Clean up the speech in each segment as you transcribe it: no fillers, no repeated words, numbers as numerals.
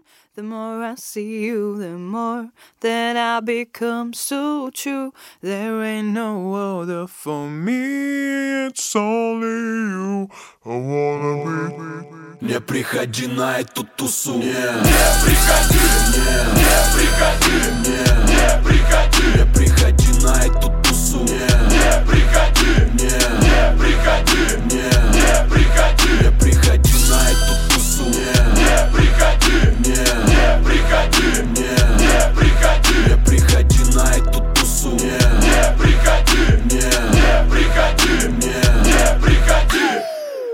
wrong. The more I see you, the more that I become so true. There ain't no other for me, it's only you. I wanna be. Не приходи на эту тусу. Не приходи, не приходи, не приходи, не приходи на эту тусу. Не приходи, не приходи, не приходи, не приходи на эту тусу. Не приходи, не приходи, не приходи, не приходи на эту тусу. Не приходи, не приходи, не приходи.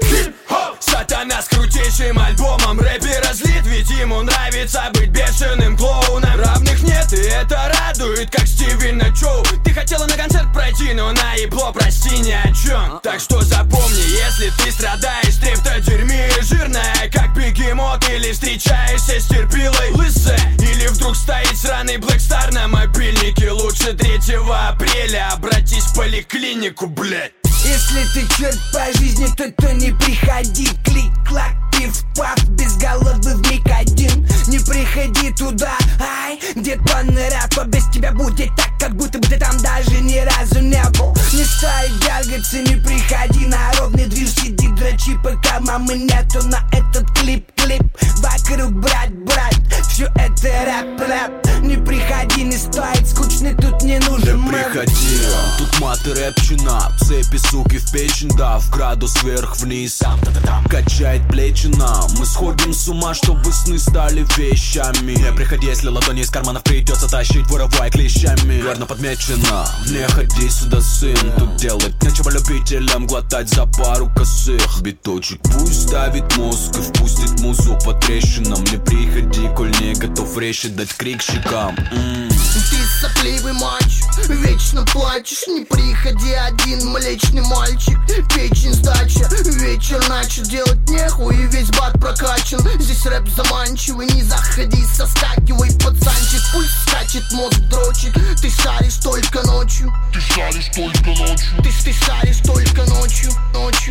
Сатана с крутейшим альбомом, рэпер разлит, ведь ему нравится быть бешеным клоуном. Равных нет, и это радует, как Стиви на шоу. Ты хотела на концерт пройти, но на ебло, прости, ни о чем. Так что запомни, если ты страдаешь, треп-то дерьми жирная, как бегемот. Или встречаешься с терпилой лысая, или вдруг стоит сраный Black Star на мобильнике. Лучше 3 апреля обратись в поликлинику, блять. Если ты черт по жизни, то не приходи. Клик-клак, пиф-паф, без головы вмиг один. Не приходи туда, ай, где тонны рэпа. Без тебя будет так, как будто бы ты там даже ни разу не был. Не стоит дергаться, не приходи на ровный движ. Сиди, дрочи, пока мамы нету на этот клип. Вокруг брат, все это рэп. Не приходи, не стоит, скучный тут не нужен. Не приходи, тут мат и рэпчина. Цепи, суки, в печень, да, в градус вверх-вниз. Качает плечи нам. Мы сходим с ума, чтобы сны стали вещами. Не приходи, если ладони из карманов придется тащить, воровая клещами. Верно подмечено, не ходи сюда, сын. Тут делать нечего любителям глотать за пару косых. Биточек пусть давит мозг и впустит музу по трещинам. Не приходи, коль не готов резче дать крикщикам. Ты сопливый мальчик, вечно плачешь. Не приходи один, млечный мальчик. Печень сдача, вечер начал, делать нехуй и весь бат прокачан. Здесь рэп заманчивый, не заходи, соскакивай, пацанчик. Пульс скачет, мозг дрочит. Ты шаришь только ночью. Ты шаришь только ночью. Ты шаришь только ночью. Ночью.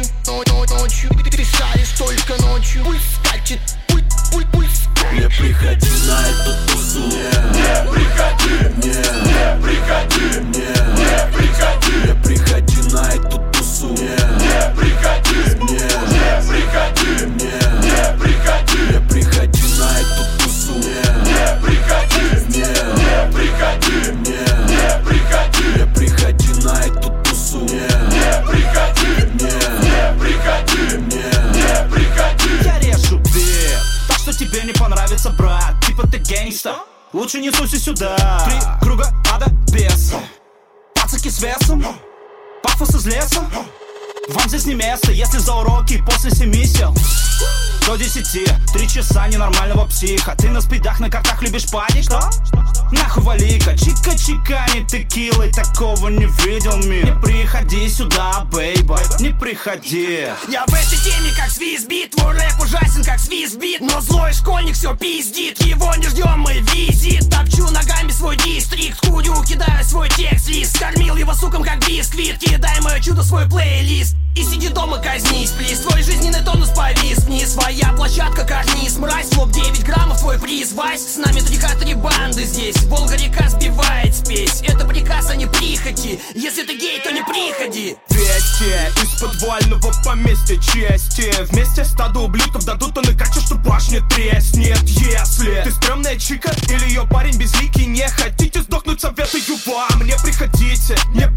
Ты шаришь только ночью. Пульс скачет, пульс. Не приходи на эту тусу. Не приходи, не приходи, не приходи, не приходи на эту тусу. Не приходи, не приходи, не приходи, не приходи на эту тусу. Не приходи, не приходи, не приходи, не приходи на эту тусу. Не приходи, не приходи, не приходи. Я режу бит, так что тебе не понравится, брат. Типа ты гангста, лучше не суйся сюда. 3 круга ада без пацаки с весом, пафос из леса. Вам здесь не место, если за уроки после 7 сел. До 10, 3 часа ненормального психа. Ты на спидах, на картах любишь падить? Что? Нахуй вали-ка, чика-чика, не текилой. Такого не видел мир. Не приходи сюда, бейба, не приходи. Я в этой теме как свистбит. Твой рэп ужасен как свистбит. Но злой школьник все пиздит. Его не ждем мы визит. Топчу ногами свой дистрикт. Курю, кидаю свой текст-лист. Кормил его суком как бисквит. Кидай мое чудо свой плейлист. И сиди дома, казнись, плиз. Твой жизненный тонус повис вниз. Своя площадка, карниз, мразь. Лоб 9 граммов, твой приз. Вась, с нами 3 банды здесь. Волга-река сбивает спесь. Это приказ, а не прихоти. Если ты гей, то не приходи. Вести из подвального поместья чести. Вместе стадо ублюдков дадут, он и качу, что башня треснет. Если ты стрёмная чика или ее парень безликий, не хотите сдохнуть, советую вам. Не приходите,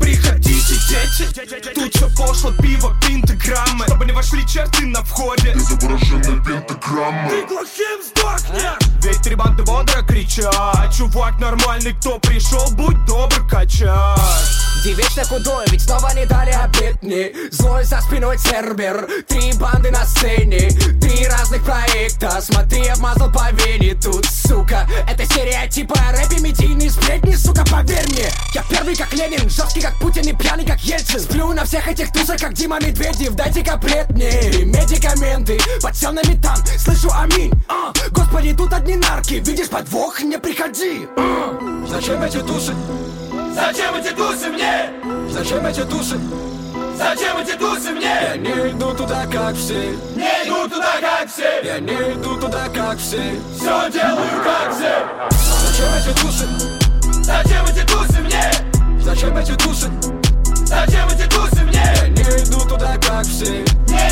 дети. Тут все пошло, пиво, пентаграммы. Чтобы не вошли черты на входе. Изображены пентаграммы. Ты глухим сдохнешь. Ведь 3 банды бодро кричат. Чувак нормальный, кто пришел, будь добр, качать. Где вечно худой, ведь снова не дали обед мне. Злой за спиной цербер, 3 банды на сцене, 3 разных проекта. Смотри, я вмазал по вене тут, сука. Это стереотипы о рэпе, медийные сплетни, сука, поверь мне. Я первый как Ленин, жесткий как Путин и пьяный как Ельцин. Сплю на всех этих тусах, как Дима Медведев. Дайте капрет мне медикаменты. Подсел на метан, слышу аминь. Господи, тут одни нарки, видишь подвох, не приходи. Зачем эти тусы? Зачем эти тусы мне? Зачем эти тусы? Зачем эти тусы мне? Я не иду туда, как все. Не иду туда, как все. Я не иду туда, как все. Все делаю, как все. Зачем эти тусы? Зачем эти тусы мне? Зачем эти тусы? Зачем эти тусы мне? Я не иду туда, как все. Не